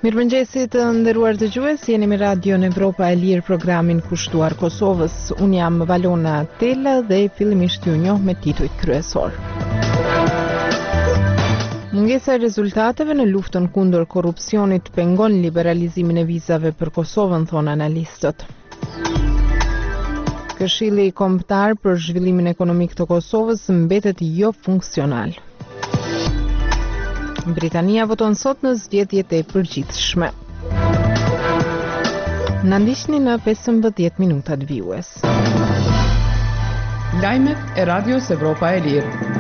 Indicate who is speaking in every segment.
Speaker 1: Mirëmëngjesi të nderuar dëgjues, jeni me Radion Evropa e Lirë, programin kushtuar Kosovës. Unë jam Valona Tela dhe fillimisht ju njoh me titujt kryesor. Mungesa e rezultateve në luftën kundër korrupsionit pengon liberalizimin e vizave për Kosovën, thonë analistët. Këshilli Kombëtar për Zhvillimin Ekonomik të Kosovës mbetet jo funksional. Britania voton sot në zgjedhjet e përgjithshme. Na ndiqni në 15 minutat vijues.
Speaker 2: Lajmet e Radios Evropa e Lirë.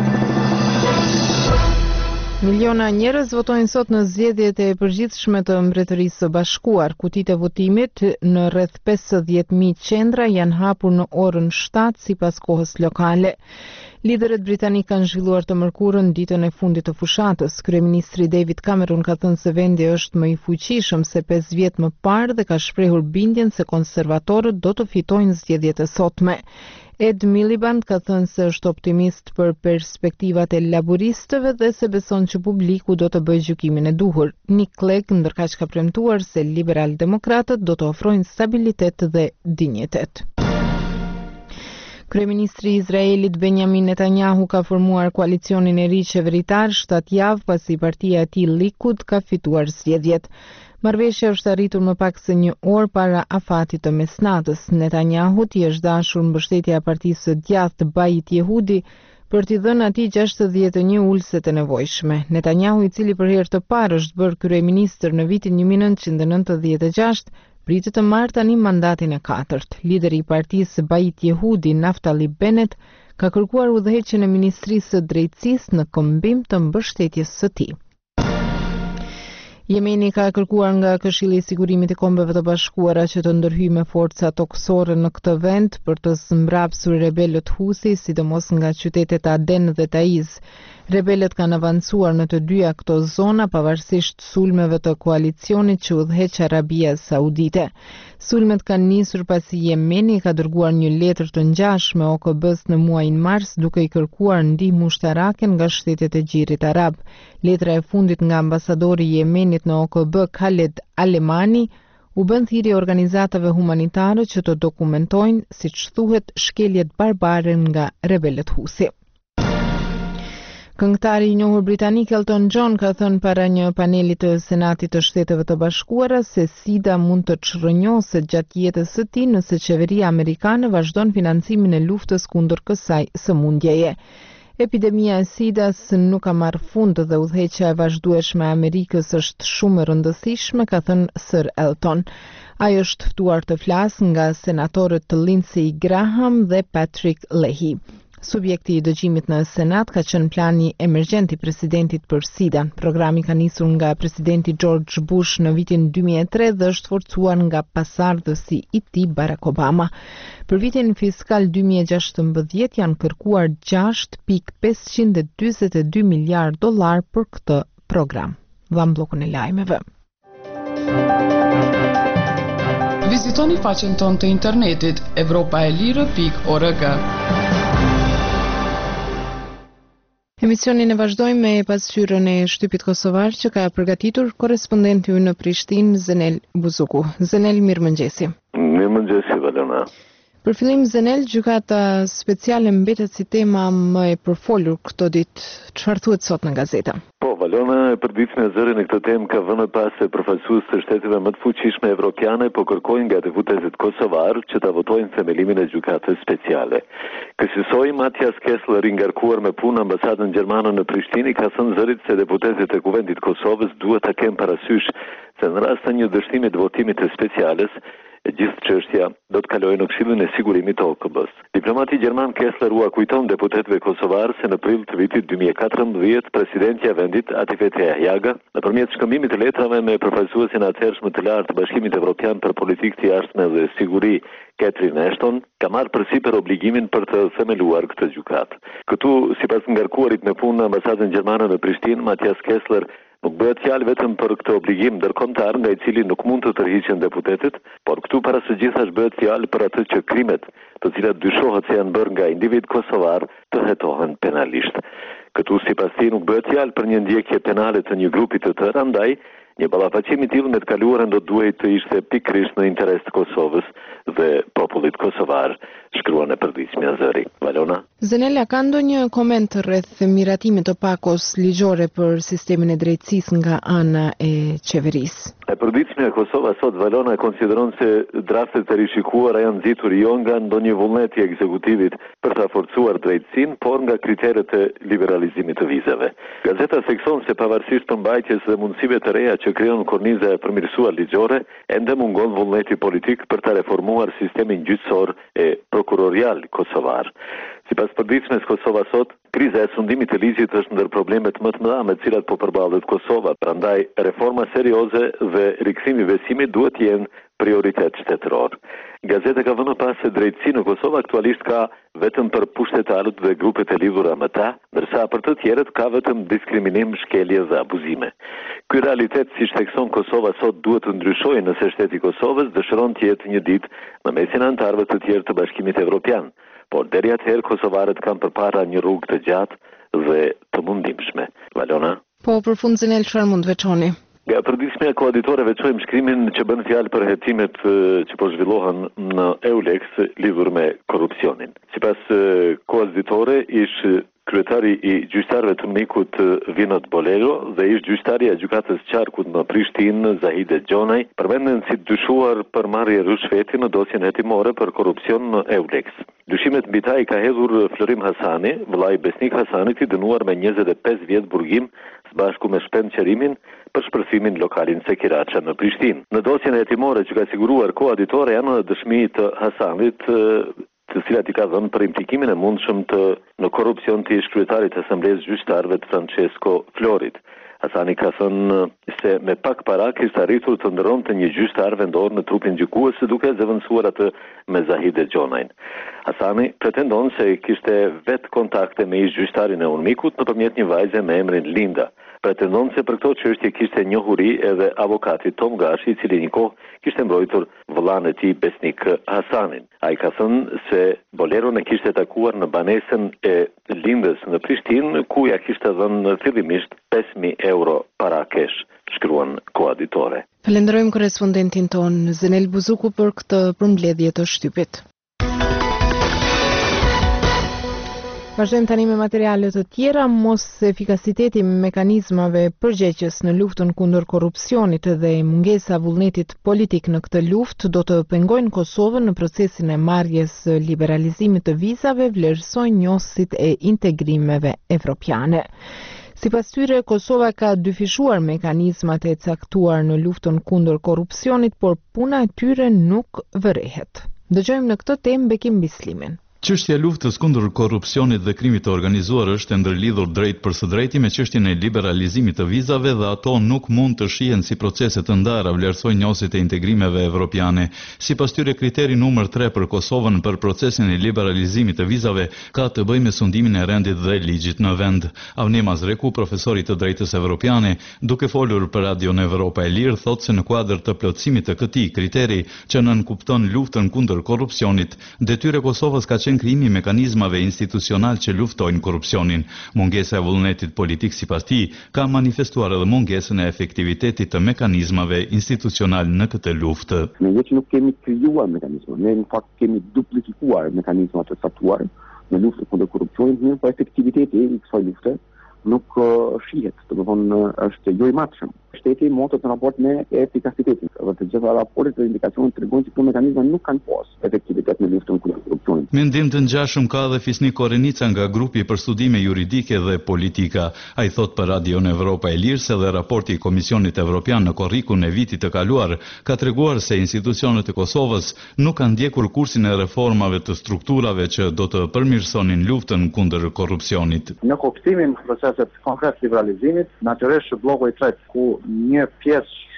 Speaker 1: Miliona njerëz votojnë sot në zgjedhjet e përgjithshme të Mbretërisë së Bashkuar. Kutitë e votimit në rreth 50.000 qendra janë hapur në orën 7 sipas kohës lokale. Liderët britanik kanë zhvilluar të mërkurën ditën e fundit të fushatës. Kryeministri David Cameron ka thënë se vendi është më i fuqishëm se 5 vjet më parë dhe ka shprehur bindjen se konservatorët do të fitojnë zgjedhjet e sotme. Ed Miliband ka thënë se është optimist për perspektivat e laboristëve dhe se beson që publiku do të bëjë gjykimin e duhur. Nick Clegg ndërkaq ka premtuar se liberal-demokratët do të ofrojnë stabilitet dhe dinjitet. Kryeministri i Izraelit Benjamin Netanyahu ka formuar koalicionin e ri qeveritar 7 javë pasi partia e tij Likud ka fituar zgjedhjet. Marrëveshja është arritur më pak se 1 orë para afatit të mesnatës. Netanyahu i është dashur mbështetja e partisë së djathtë Bait Yehudi për t'i dhënë atij 61 ulëset e nevojshme. Netanyahu, i cili për herë të parë është bërë kryeministër në vitin 1996, pritet të marrë tani mandatin e 4. Lideri i partisë Bait Yehudi, Naftali Bennett, ka kërkuar udhëheqjen e Ministrisë së Drejtësisë në këmbim të mbështetjes së tij. Jemeni ka kërkuar nga Këshilli i Sigurimit i Kombeve të Bashkuara që të ndërhyjë me forca tokësore në këtë vend për të mbrapsur rebelët Husi, sidomos nga qytetet Aden dhe Taiz. Rebelët kanë avancuar në të dyja këto zona pavarësisht sulmeve të koalicionit që udhëheq Arabia Saudite. Sulmet kanë nisur pasi Jemeni ka dërguar një letër të ngjashme OKB-s në muajin mars duke i kërkuar ndihmë ushtarake nga shtetet e Gjirit Arab. Letra e fundit nga ambasadori i Jemenit në OKB, Khaled Alemani, u bën thirrje organizatave humanitare që të dokumentojnë, siç thuhet, shkeljet barbare nga rebelët Husi. Këngëtari i njohur britanik Elton John ka thënë para një paneli të Senatit të Shteteve të Bashkuara se SIDA mund të çrrënjoset gjatë jetës së tij nëse qeveria amerikane vazhdon financimin e luftës kundër kësaj sëmundjeje. Epidemia e SIDA-s nuk ka marrë fund dhe udhëheqja e vazhdueshme e Amerikës është shumë e rëndësishme, ka thënë Sir Elton. Ai është ftuar të flasë nga senatorët Lindsey Graham dhe Patrick Leahy. Subjekti i dëgjimit në Senat ka qenë plani emergjent i presidentit për SIDA. Programi ka nisur nga presidenti George Bush në vitin 2003 dhe është forcuar nga pasardhësi i tij Barack Obama. Për vitin fiskal 2016 janë kërkuar 6.542 miliard dollar për këtë program. Vam bllokun e lajmeve.
Speaker 2: Vizitoni faqen tonë të internetit evropaelire.org.
Speaker 1: Emisionin e vazhdojmë me pasqyrën e shtypit kosovar që ka përgatitur korrespondenti ynë në Prishtinë, Zenel Buzuku. Zenel, mirëmëngjesi.
Speaker 3: Mirëmëngjesi, Valona.
Speaker 1: Për fillim, Zenel, gjykata speciale mbetet si tema më e përfolur këto ditë. Çfarë thuhet sot në gazeta?
Speaker 3: Po, Valona, e përditshme e zërin e këtë temë ka vënë pas se përfaqësues të shteteve më të fuqishme evropiane po kërkojnë nga deputetët kosovar që ta votojnë themelimin e gjykatës speciale. Kësaj Mathias Kessler, i ngarkuar me punë ambasadën gjermane në Prishtinë, ka thënë zërit se deputetët e Kuvendit të Kosovës duhet ta kenë parasysh se në rast të një dështimi të votimit të speciales, e gjithë çështja do të kalojë në Këshillin e Sigurimit të OKB-s. Diplomati gjerman Kessler u kujton deputetëve kosovar se në prill të vitit 2014 presidentja e vendit Atifete Jahjaga, nëpërmjet shkëmbimit të letrave me përfaqësuesin atëhershëm të lartë të Bashkimit Evropian për politikë të jashtme dhe siguri, Catherine Ashton, ka marrë përsipër obligimin për të themeluar këtë gjykatë. Këtu, sipas ngarkuarit me punë në ambasadën gjermane në Prishtinë, Mathias Kessler, nuk bëhet fjalë vetëm për këtë obligim ndërkombëtar nga i cili nuk mund të tërhiqen deputetët, por këtu para së gjithash bëhet fjalë për atë që krimet, të cilat dyshohet se janë bërë nga individ kosovar, të hetohen penalisht. Këtu sipas tij nuk bëhet fjalë për një ndjekje penale të një grupi të tërë, andaj Një ballafaqim I tillë me të kaluarën do duhet të ishte pikërisht në interes të Kosovës dhe popullit kosovar, shkruan e përditshmja Zëri. Valona?
Speaker 1: Zenela, ka ndonjë koment rreth miratimit të pakos ligjore për sistemin e drejtësisë nga ana e qeverisë?
Speaker 3: E përditshmja Kosova sot Valona konsideron se draftet e rishikuara janë nxitur jo nga ndonjë vullnet I ekzekutivit për ta forcuar drejtësinë, por nga kriteret e liberalizimit të vizave. Gazeta thekson se pavarësisht përmbajtjes dhe mundësive të reja që krijon korniza e përmirësuar ligjore, ende mungon vullneti politik për ta reformuar sistemin gjyqësor e prokurorial kosovar. Sipas përditshmes Kosova sot, kriza e sundimit të ligjit është ndër problemet më të mëdha me të cilat po përballet Kosova. Prandaj reforma serioze dhe rikthimi I besimit duhet të jenë prioritet shtetëror. Gazeta ka vënë pas se drejtësia në Kosovë aktualisht ka vetëm për pushtetarët dhe grupet e lidhura me ta, ndërsa për të tjerët ka vetëm diskriminim, shkelje dhe abuzime. Ky realitet, siç thekson Kosova sot, duhet të ndryshojë nëse shteti I Kosovës dëshiron të jetë një ditë në mesin e anëtarëve të tjerë të Bashkimit Evropian. Por deri atëherë kosovarët kanë përpara një rrugë të gjatë dhe të mundimshme. Valona?
Speaker 1: Po, për fund Zenel, çfarë mund veçoni?
Speaker 3: Nga përditshmja koaditore veçojmë shkrimin që bën fjalë për hetimet që po zhvillohen në EULEX lidhur me korrupsionin. Sipas koaditore ish kryetari I gjyqtarëve të MNIK-ut Vinot Bolero dhe ish gjyqtari I gjykatës Qarkut në Prishtinë Zahide Gjonaj përmenden si dyshuar për marrje rishfeti në dosjen hetimore për korrupsion në EULEX. Dyshimet mbi ta I ka hedhur Florim Hasani, vëllai Besnik Hasanit I dënuar me 25 vjet burgim së bashku me shpendçerimin për shpërthimin lokalin Sekiraça në Prishtinë. Në dosjen hetimore që ka siguruar koaditore janë dëshmi të Hasanit të cilat I ka dhënë për implikimin e mundshëm në korrupsion të ish kryetarit të Asamblesë Gjyqtarëve të Francesco Florit. Hasani ka thënë se me pak para kishte arritur të ndërronte një gjyqtar vendor në trupin gjykues duke zëvendësuar atë me Zahide Gjonajn. Hasani pretendon se kishte vetë kontakte me ish gjyqtarin e UNMIK-ut nëpërmjet një vajze me emrin Linda. Pretendon se për këto çështje kishte njohuri edhe avokati Tom Gashi, I cili një kohë kishte mbrojtur vëllain e tij Besnik Hasanin. Ai ka thënë se Bolero ne kishte takuar në banesën e Lindës në Prishtinë, ku ja kishte dhënë fillimisht 5.000 euro para kesh, shkruan koaditore.
Speaker 1: Falenderojmë korrespondentin ton Zenel Buzuku për këtë përmbledhje të shtypit. Vazhdojmë tani me materiale të tjera. Mos efikasiteti I mekanizmave përgjegjës në luftën kundër korrupsionit dhe mungesa vullnetit politik në këtë luftë do të pengojnë Kosovën në procesin e marrjes liberalizimit të vizave, vlerësojnë njohësit e integrimeve evropiane. Sipas tyre, Kosova ka dyfishuar mekanizmat e caktuar në luftën kundër korrupsionit, por puna e tyre nuk vërehet. Dëgjojmë në këtë temë Bekim Bislimin.
Speaker 4: Çështja e luftës kundër korrupsionit dhe krimit të organizuar është e ndërlidhur drejt për së drejti me çështjen e liberalizimit të vizave dhe ato nuk mund të shihen si procese të ndara, vlerësojnë njohësit e integrimeve evropiane. Sipas tyre, kriteri numër 3 për Kosovën për procesin e liberalizimit të vizave ka të bëjë me sundimin e rendit dhe ligjit në vend. Avni Mazreku, profesor I të drejtës evropiane, duke folur për Radion Evropa e Lirë, thotë se në kuadër të plotësimit të këtij kriteri që nënkupton luftën kundër korrupsionit, detyra e Kosovës ka krimi mekanizmave institucional që luftojnë korrupsionin. Mungesa e vullnetit politik sipas tij ka manifestuar edhe mungesën e efektivitetit të mekanizmave institucional në këtë luftë.
Speaker 5: Ne që nuk kemi krijuar mekanizma, ne në fakt kemi duplifikuar mekanizmat të caktuar në luftën kundër korrupsionit, mirë po efektiviteti I kësaj lufte nuk shihet, domethënë është jo I matshëm. Shteti motot në raport me efikasitetin. Dhe të gjitha raportet dhe indikacionet tregojnë se këto mekanizma nuk kanë pas efektivitet në luftën kundër korrupsionit.
Speaker 4: Mendim të ngjashëm ka edhe Fisnik Korenica nga grupi për studime juridike dhe politika. Ai thot për Radion Evropa e Lirë se dhe raporti I Komisionit Evropian në korrikun e vitit të kaluar ka treguar se institucionet e Kosovës nuk kanë ndjekur kursin e reformave të strukturave që do të përmirësonin luftën kundër korrupsionit.
Speaker 6: Në kuptimin e procesit konkret liberalizimit, natyrisht bloku I tretë ku një pjesë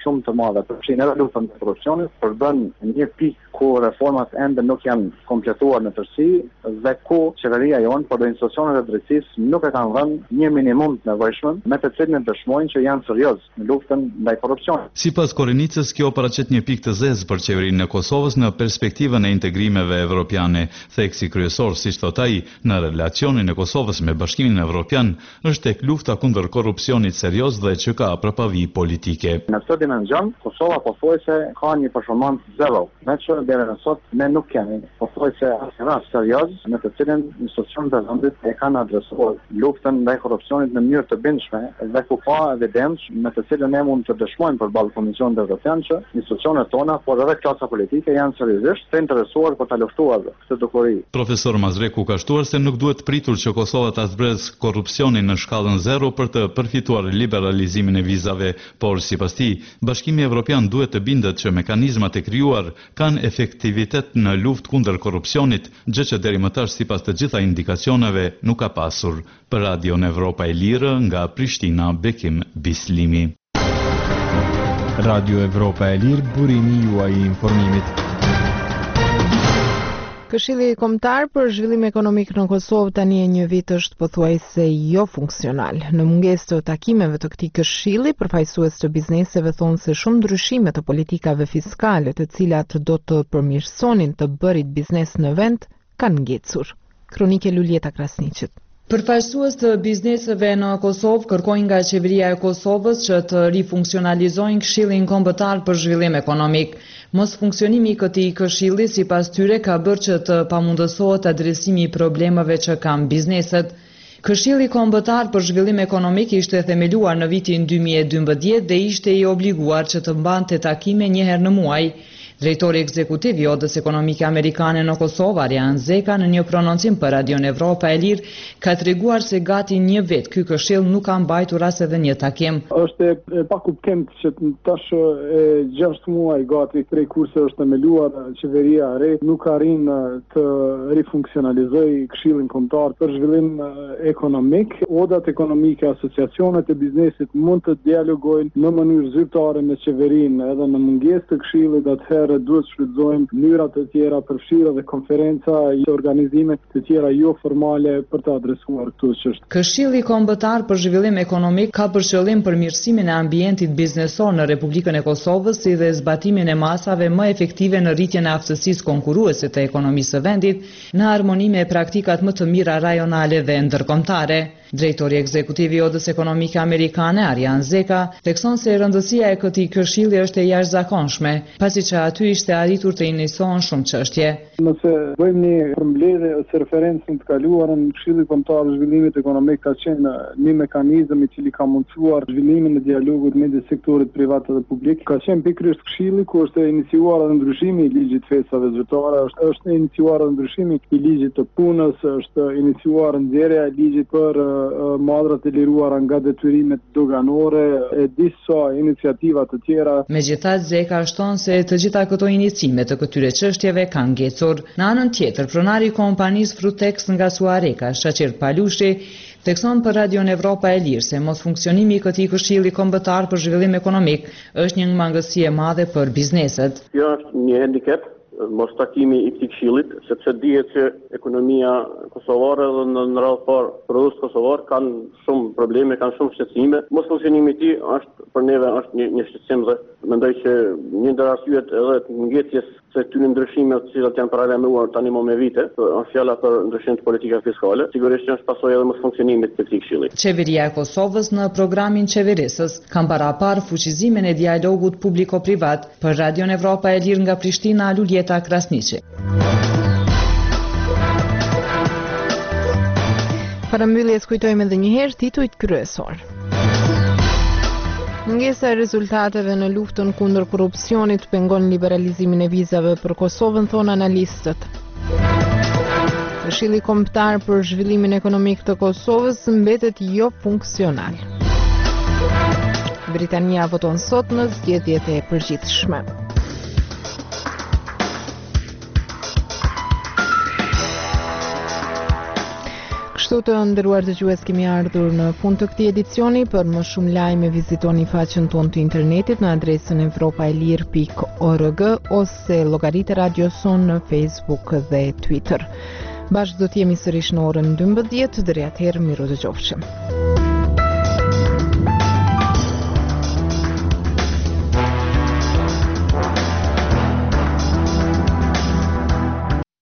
Speaker 5: shumë të madhe. Përfshin edhe luftën e korrupsionit, përbën një pikë ku reformat ende nuk janë kompletuar në tërësi dhe ku qeveria jonë, por dhe institucionet e drejtësisë nuk e kanë dhënë një minimum të nevojshëm me të cilin dëshmojnë që janë serioz në luftën ndaj korrupsionit.
Speaker 4: Sipas Korenicës, kjo paraqet një pikë të zezë për qeverinë e Kosovës në perspektivën e integrimeve evropiane. Theksi kryesor, siç thot ai, në relacionin e Kosovës me Bashkimin Evropian është tek lufta kundër korrupsionit serioz dhe që ka përpavi politike.
Speaker 5: Në këtë dimension, Kosova pothuajse ka një performancë zero, veçë deri në sot ne nuk kemi pothuajse asnjë rast serioz në të cilin institucionet e vendit e kanë adresuar luftën ndaj korrupsionit në mënyrë të bindshme dhe ku ka evidencë me të cilën ne mund të dëshmojmë përballë Komisionit Evropian që institucionet tona, por edhe klasa politike janë seriozisht të interesuar për ta luftuar këtë dukuri.
Speaker 4: Profesor Mazreku ka shtuar se nuk duhet pritur që Kosova ta zbresë korrupsionin në shkallën zero për të përfituar liberalizimin e vizave, por sipas tij, Bashkimi Evropian duhet të bindet që mekanizmat e krijuar kanë efektivitet në luftë kundër korrupsionit, gjë që deri më tash sipas të gjitha indikacioneve nuk ka pasur. Për Radion Evropa e Lirë, nga Prishtina, Bekim Bislimi.
Speaker 6: Radio Evropa e Lirë, burimi juaj i informimit.
Speaker 1: Këshilli Kombëtar për Zhvillim Ekonomik në Kosovë tani e një vit është pothuajse jo funksional. Në mungesë të takimeve të këtij këshilli, përfaqësues të bizneseve thonë se shumë ndryshime të politikave fiskale, të cilat do të përmirësonin të bërit biznes në vend, kanë ngecur. Kronike Lulieta Krasniqit.
Speaker 7: Përfaqësues të bizneseve në Kosovë kërkojnë nga qeveria e Kosovës që të rifunksionalizojnë Këshillin Kombëtar për Zhvillim Ekonomik. Mos funksionimi i këtij këshilli sipas tyre ka bërë që të pamundësohet adresimi i problemeve që kanë bizneset. Këshilli Kombëtar për Zhvillim Ekonomik ishte themeluar në vitin 2012 dhe ishte i obliguar që të mbante takime një herë në muaj. Drejtori ekzekutiv i Odës Ekonomike Amerikane në Kosovë, Arjan Zeka, në një prononcim për Radion Evropa e Lirë, ka treguar se gati një vit ky këshill nuk ka mbajtur as edhe një takim.
Speaker 8: Është e pakuptim që tash 6 muaj gati prej kurse është themeluar qeveria e re nuk arrin të rifunksionalizojë Këshillin Kombëtar për Zhvillim Ekonomik. Odat ekonomike, asociacionet e biznesit mund të dialogojnë në mënyrë zyrtare me qeverinë edhe në mungesë të këshillit atëherë duhet shfrytëzojmë mënyra të tjera përfshirë dhe konferenca i organizime të tjera jo formale për të adresuar këto çështje.
Speaker 7: Këshilli Kombëtar për Zhvillim Ekonomik ka për qëllim përmirësimin e ambientit biznesor në Republikën e Kosovës si dhe zbatimin e masave më efektive në rritjen e aftësisë konkurruese të ekonomisë së vendit në harmoni me praktikat më të mira rajonale dhe ndërkombëtare. Drejtori ekzekutiv i Odës Ekonomike Amerikane, Arjan Zeka, thekson se rëndësia e këtij këshilli është e jashtëzakonshme, pasi që aty ishte arritur të inicijohen shumë çështje.
Speaker 8: Nëse bëjmë një përmbledhje ose referencë në të kaluarën, Këshilli Kombëtar i Zhvillimit Ekonomik ka qenë një mekanizëm i cili ka mundsuar zhvillimin e dialogut midis sektorit privat dhe publik. Ka qenë pikërisht këshilli ku është inicijuar edhe ndryshimi i ligjit fesave zyrtare, është inicijuar edhe ndryshimi i ligjit të punës, është inicijuar nxjerrja e ligjit për madhrat e liruara nga detyrimet doganore e disa iniciativa të tjera.
Speaker 7: Megjithatë, Zeka shton se të gjitha këto iniciime të këtyre çështjeve kanë ngecur. Në anën tjetër, pronari i kompanisë Frutex nga Suareka, Shaqir Palushi, thekson për Radion Evropa e Lirë se mos funksionimi i këtij këshilli kombëtar për zhvillim ekonomik është një mangësi e madhe për bizneset.
Speaker 9: Kjo është një handicap, mos takimi i këtij këshillit, sepse dihet që ekonomia kosovare dhe në radhë parë produktët kosovar kanë shumë probleme, kanë shumë shqetësime. Mos funksionimi i tij është për neve është një shqetësim dhe mendoj që një ndër arsyet edhe të ngecjes se këtyre ndryshimeve të cilat janë paraleluar tani më me vite, është fjala për ndryshim të politikave fiskale, sigurisht që është pasojë edhe mos funksionimit të këtij këshilli.
Speaker 7: Qeveria e Kosovës në programin qeverisës kanë parapar fuqizimin e dialogut publiko-privat. Për Radion Evropa e Lirë nga Prishtina, Lulieta Krasniqi.
Speaker 1: Parambyljes kujtojmë edhe një herë titujt kryesor. Mungesa e rezultateve në luftën kundër korrupsionit pengon liberalizimin e vizave për Kosovën, thonë analistët. Këshilli Kombëtar për Zhvillimin Ekonomik të Kosovës mbetet jo funksional. Britania voton sot në zgjedhjet e përgjithshme. Kështu të nderuar dëgjues, kemi ardhur në fund të këtij edicioni. Për më shumë lajme vizitoni faqen tonë të internetit në adresën evropaelir.org ose llogaritë e radios sonë në Facebook dhe Twitter. Bashkë do të jemi sërish në orën 12, deri atëherë miru dëgjofshim.